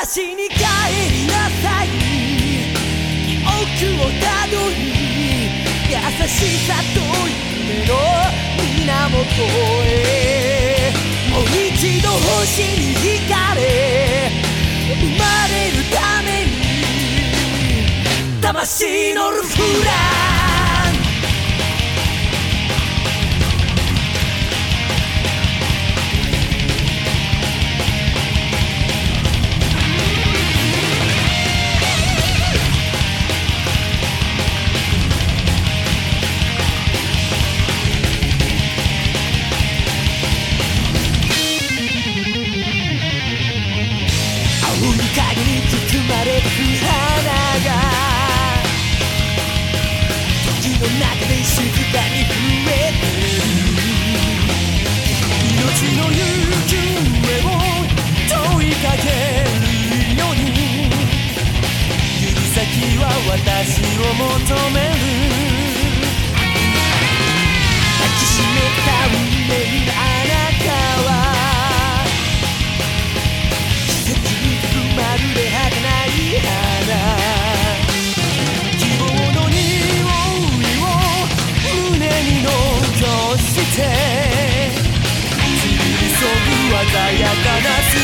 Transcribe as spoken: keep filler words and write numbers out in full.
私に帰りなさい。記憶をたどり優しさと夢の源へ、もう一度星に惹かれ生まれるために魂のルフラン。青い影に包まれる花が時の中で静かに増えてる。命の行方を問いかけるように指先は私を求める。抱きしめた運命のあなたはまるで儚い花、希望の匂いを胸に残して降り注ぐ鮮やかな